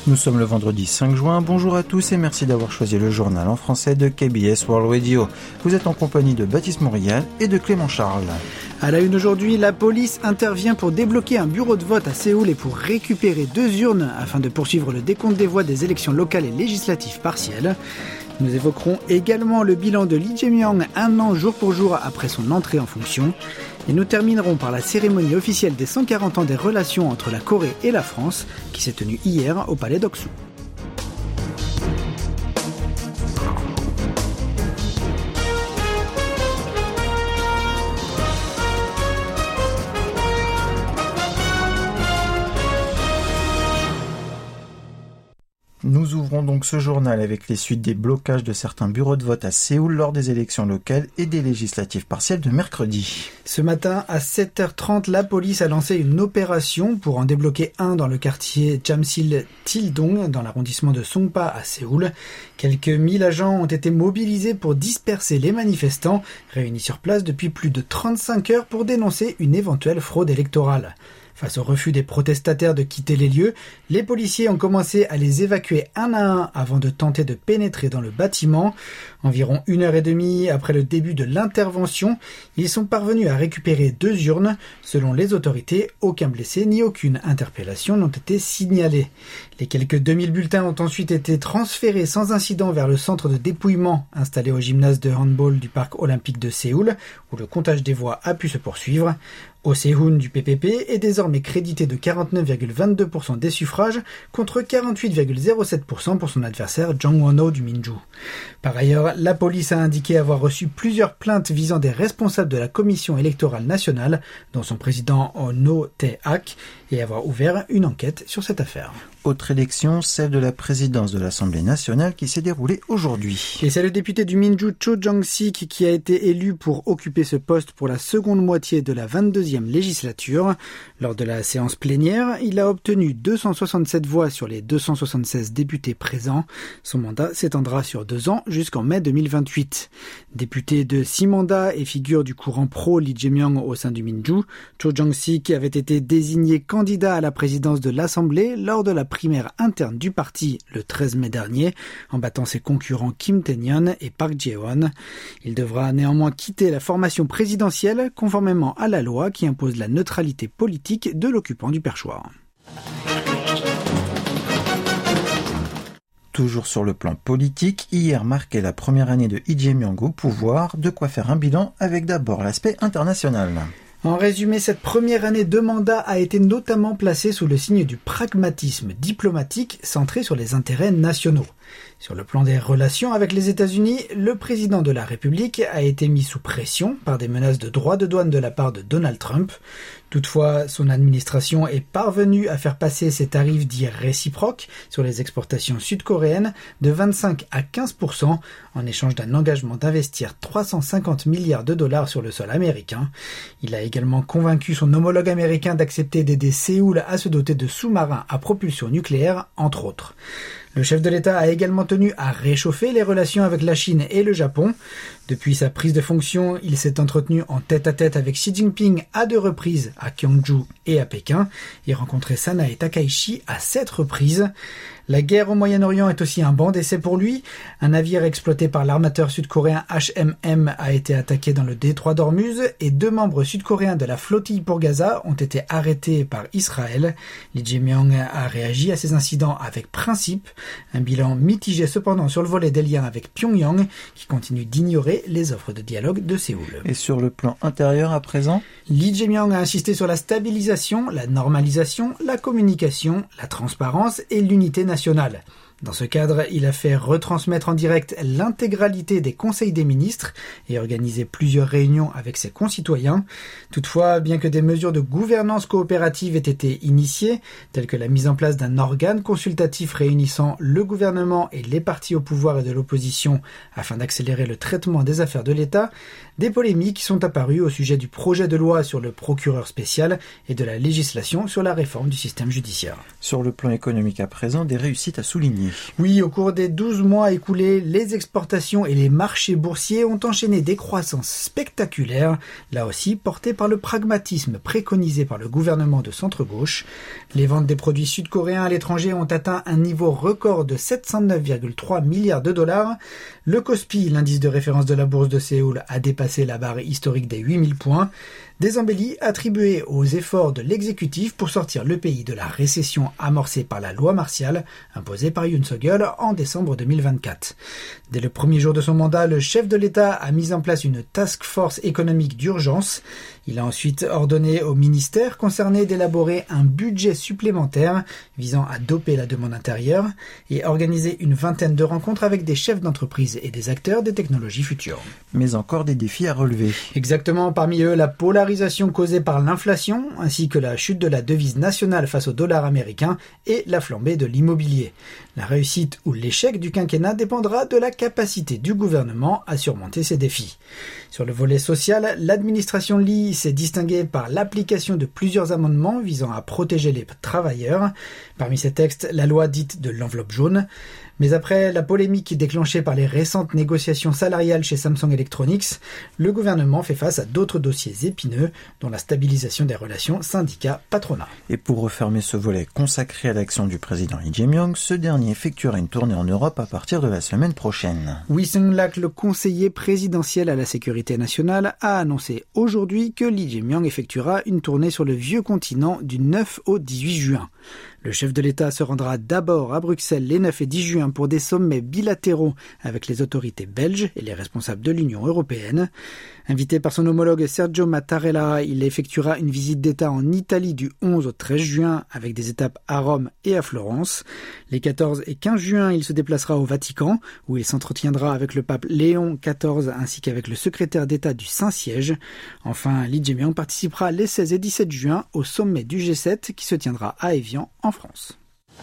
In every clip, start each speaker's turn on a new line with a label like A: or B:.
A: Nous sommes le vendredi 5 juin. Bonjour à tous et merci d'avoir choisi le journal en français de KBS World Radio. Vous êtes en compagnie de Baptiste Montréal et de Clément Charles.
B: À la une aujourd'hui, la police intervient pour débloquer un bureau de vote à Séoul et pour récupérer 2 urnes afin de poursuivre le décompte des voix des élections locales et législatives partielles. Nous évoquerons également le bilan de Lee Jae-myung 1 an jour pour jour après son entrée en fonction. Et nous terminerons par la cérémonie officielle des 140 ans des relations entre la Corée et la France qui s'est tenue hier au palais d'Oksu.
A: Nous ouvrons donc ce journal avec les suites des blocages de certains bureaux de vote à Séoul lors des élections locales et des législatives partielles de mercredi.
B: Ce matin, à 7h30, la police a lancé une opération pour en débloquer un dans le quartier Jamsil-Tildong, dans l'arrondissement de Songpa à Séoul. Quelques 1000 agents ont été mobilisés pour disperser les manifestants, réunis sur place depuis plus de 35 heures pour dénoncer une éventuelle fraude électorale. Face au refus des protestataires de quitter les lieux, les policiers ont commencé à les évacuer un à un avant de tenter de pénétrer dans le bâtiment. Environ 1h30 après le début de l'intervention, ils sont parvenus à récupérer 2 urnes. Selon les autorités, aucun blessé ni aucune interpellation n'ont été signalés. Les quelques 2000 bulletins ont ensuite été transférés sans incident vers le centre de dépouillement installé au gymnase de handball du parc olympique de Séoul, où le comptage des voix a pu se poursuivre. Oh Se-hoon du PPP est désormais crédité de 49,22% des suffrages contre 48,07% pour son adversaire Jang Won-ho du Minju. Par ailleurs, la police a indiqué avoir reçu plusieurs plaintes visant des responsables de la Commission électorale nationale, dont son président No Tae-hak, et avoir ouvert une enquête sur cette affaire.
A: Autre élection, celle de la présidence de l'Assemblée nationale qui s'est déroulée aujourd'hui.
B: Et c'est le député du Minju Cho Jong-sik qui a été élu pour occuper ce poste pour la seconde moitié de la 22e législature. Lors de la séance plénière, il a obtenu 267 voix sur les 276 députés présents. Son mandat s'étendra sur 2 ans jusqu'en mai 2028. Député de 6 mandats et figure du courant pro Lee Jae-myung au sein du Minju, Cho Jong-sik avait été désigné candidat à la présidence de l'Assemblée lors de la primaire interne du parti le 13 mai dernier, en battant ses concurrents Kim Tae-yeon et Park Jae-won. Il devra néanmoins quitter la formation présidentielle conformément à la loi qui impose la neutralité politique de l'occupant du perchoir.
A: Toujours sur le plan politique, hier marquait la première année de Lee Jae-myung au pouvoir, de quoi faire un bilan avec d'abord l'aspect international.
B: En résumé, cette première année de mandat a été notamment placée sous le signe du pragmatisme diplomatique centré sur les intérêts nationaux. Sur le plan des relations avec les États-Unis, le président de la République a été mis sous pression par des menaces de droits de douane de la part de Donald Trump. Toutefois, son administration est parvenue à faire passer ces tarifs dits réciproques sur les exportations sud-coréennes de 25 à 15% en échange d'un engagement d'investir 350 milliards de dollars sur le sol américain. Il a également convaincu son homologue américain d'accepter d'aider Séoul à se doter de sous-marins à propulsion nucléaire, entre autres. Le chef de l'État a également tenu à réchauffer les relations avec la Chine et le Japon. Depuis sa prise de fonction, il s'est entretenu en tête-à-tête avec Xi Jinping à 2 reprises à Gyeongju et à Pékin, et rencontré Sanae Takaichi à 7 reprises. La guerre au Moyen-Orient est aussi un banc d'essai pour lui. Un navire exploité par l'armateur sud-coréen HMM a été attaqué dans le détroit d'Ormuz et 2 membres sud-coréens de la flottille pour Gaza ont été arrêtés par Israël. Lee Jae-myung a réagi à ces incidents avec principe. Un bilan mitigé cependant sur le volet des liens avec Pyongyang qui continue d'ignorer les offres de dialogue de Séoul.
A: Et sur le plan intérieur à présent,
B: Lee Jae-myung a insisté sur la stabilisation, la normalisation, la communication, la transparence et l'unité nationale. Dans ce cadre, il a fait retransmettre en direct l'intégralité des conseils des ministres et organisé plusieurs réunions avec ses concitoyens. Toutefois, bien que des mesures de gouvernance coopérative aient été initiées, telles que la mise en place d'un organe consultatif réunissant le gouvernement et les partis au pouvoir et de l'opposition afin d'accélérer le traitement des affaires de l'État, des polémiques sont apparues au sujet du projet de loi sur le procureur spécial et de la législation sur la réforme du système judiciaire.
A: Sur le plan économique à présent, des réussites à souligner. États-Unis.
B: Oui, au cours des 12 mois écoulés, les exportations et les marchés boursiers ont enchaîné des croissances spectaculaires, là aussi portées par le pragmatisme préconisé par le gouvernement de centre-gauche. Les ventes des produits sud-coréens à l'étranger ont atteint un niveau record de 709,3 milliards de dollars. Le Kospi, l'indice de référence de la bourse de Séoul, a dépassé la barre historique des 8000 points. Des embellis attribués aux efforts de l'exécutif pour sortir le pays de la récession amorcée par la loi martiale imposée par Yoon Suk-yeol en décembre 2024. Dès le premier jour de son mandat, le chef de l'État a mis en place une task force économique d'urgence. Il a ensuite ordonné aux ministères concernés d'élaborer un budget supplémentaire visant à doper la demande intérieure et organiser une vingtaine de rencontres avec des chefs d'entreprise et des acteurs des technologies futures.
A: Mais encore des défis à relever.
B: Exactement, parmi eux la polarisation causée par l'inflation, ainsi que la chute de la devise nationale face au dollar américain et la flambée de l'immobilier. La réussite ou l'échec du quinquennat dépendra de la capacité du gouvernement à surmonter ces défis. Sur le volet social, l'administration Lee s'est distinguée par l'application de plusieurs amendements visant à protéger les travailleurs. Parmi ces textes, la loi dite de l'enveloppe jaune. Mais après la polémique déclenchée par les récentes négociations salariales chez Samsung Electronics, le gouvernement fait face à d'autres dossiers épineux, dont la stabilisation des relations syndicats-patronat.
A: Et pour refermer ce volet consacré à l'action du président Lee Jae-myung, ce dernier effectuera une tournée en Europe à partir de la semaine prochaine.
B: Wee Seung-lak, le conseiller présidentiel à la sécurité nationale, a annoncé aujourd'hui que Lee Jae-myung effectuera une tournée sur le vieux continent du 9 au 18 juin. Le chef de l'État se rendra d'abord à Bruxelles les 9 et 10 juin pour des sommets bilatéraux avec les autorités belges et les responsables de l'Union européenne. Invité par son homologue Sergio Mattarella, il effectuera une visite d'État en Italie du 11 au 13 juin avec des étapes à Rome et à Florence. Les 14 et 15 juin, il se déplacera au Vatican où il s'entretiendra avec le pape Léon XIV ainsi qu'avec le secrétaire d'État du Saint-Siège. Enfin, Lee Jae-myung participera les 16 et 17 juin au sommet du G7 qui se tiendra à Évian en France.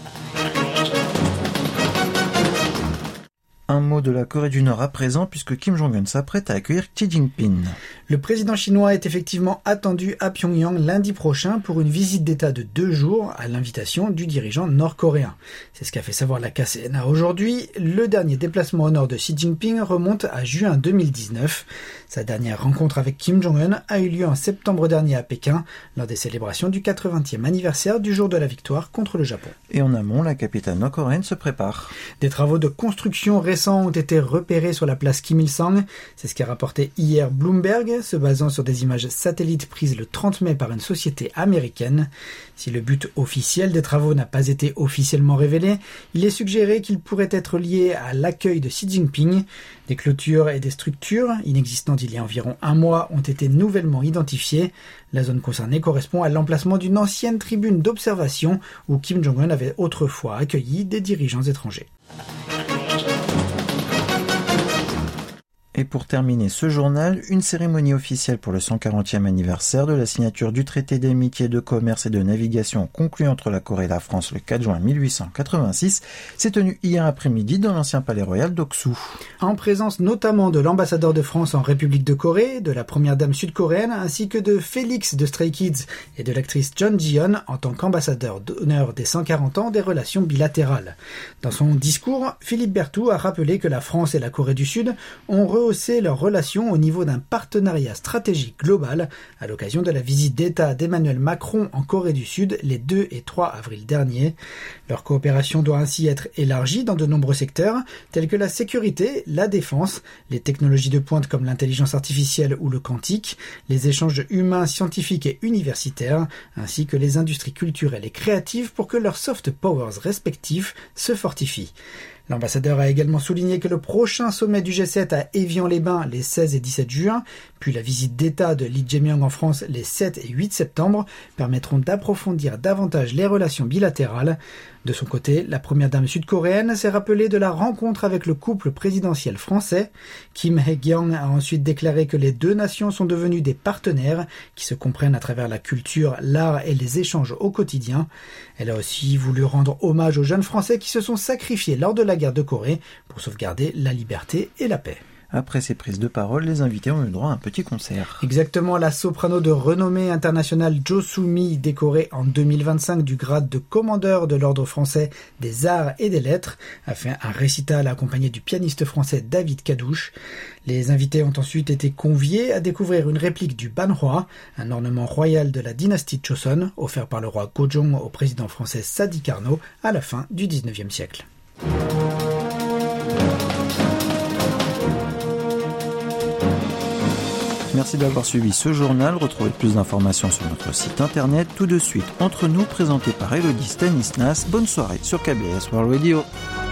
A: Un mot de la Corée du Nord à présent, puisque Kim Jong-un s'apprête à accueillir Xi Jinping.
B: Le président chinois est effectivement attendu à Pyongyang lundi prochain pour une visite d'État de 2 jours à l'invitation du dirigeant nord-coréen. C'est ce qu'a fait savoir la KCNA aujourd'hui. Le dernier déplacement au nord de Xi Jinping remonte à juin 2019. Sa dernière rencontre avec Kim Jong-un a eu lieu en septembre dernier à Pékin, lors des célébrations du 80e anniversaire du jour de la victoire contre le Japon.
A: Et en amont, la capitale nord-coréenne se prépare.
B: Des travaux de construction récents ont été repérés sur la place Kim Il-sung. C'est ce qu'a rapporté hier Bloomberg, se basant sur des images satellites prises le 30 mai par une société américaine. Si le but officiel des travaux n'a pas été officiellement révélé, il est suggéré qu'il pourrait être lié à l'accueil de Xi Jinping. Des clôtures et des structures, inexistantes il y a environ un mois, ont été nouvellement identifiées. La zone concernée correspond à l'emplacement d'une ancienne tribune d'observation où Kim Jong-un avait autrefois accueilli des dirigeants étrangers.
A: Et pour terminer ce journal, une cérémonie officielle pour le 140e anniversaire de la signature du traité d'amitié, de commerce et de navigation conclu entre la Corée et la France le 4 juin 1886 s'est tenue hier après-midi dans l'ancien palais royal d'Oksu.
B: En présence notamment de l'ambassadeur de France en République de Corée, de la première dame sud-coréenne, ainsi que de Félix de Stray Kids et de l'actrice John Ji-yeon en tant qu'ambassadeur d'honneur des 140 ans des relations bilatérales. Dans son discours, Philippe Berthoud a rappelé que la France et la Corée du Sud ont rehaussé leurs relations au niveau d'un partenariat stratégique global à l'occasion de la visite d'État d'Emmanuel Macron en Corée du Sud les 2 et 3 avril dernier. Leur coopération doit ainsi être élargie dans de nombreux secteurs tels que la sécurité, la défense, les technologies de pointe comme l'intelligence artificielle ou le quantique, les échanges humains, scientifiques et universitaires, ainsi que les industries culturelles et créatives pour que leurs soft powers respectifs se fortifient. L'ambassadeur a également souligné que le prochain sommet du G7 à Évian-les-Bains les 16 et 17 juin, puis la visite d'État de Lee Jae-myung en France les 7 et 8 septembre permettront d'approfondir davantage les relations bilatérales. De son côté, la première dame sud-coréenne s'est rappelée de la rencontre avec le couple présidentiel français. Kim Hae-gyong a ensuite déclaré que les deux nations sont devenues des partenaires qui se comprennent à travers la culture, l'art et les échanges au quotidien. Elle a aussi voulu rendre hommage aux jeunes Français qui se sont sacrifiés lors de la guerre de Corée pour sauvegarder la liberté et la paix.
A: Après ces prises de parole, les invités ont eu droit à un petit concert.
B: Exactement, la soprano de renommée internationale Jo Soo-mi, décorée en 2025 du grade de commandeur de l'Ordre français des Arts et des Lettres, a fait un récital accompagné du pianiste français David Kadouche. Les invités ont ensuite été conviés à découvrir une réplique du Banhwa, un ornement royal de la dynastie Joseon, offert par le roi Gojong au président français Sadi Carnot à la fin du XIXe siècle.
A: Merci d'avoir suivi ce journal. Retrouvez plus d'informations sur notre site internet. Tout de suite, Entre nous, présenté par Elodie Stanislas. Bonne soirée sur KBS World Radio.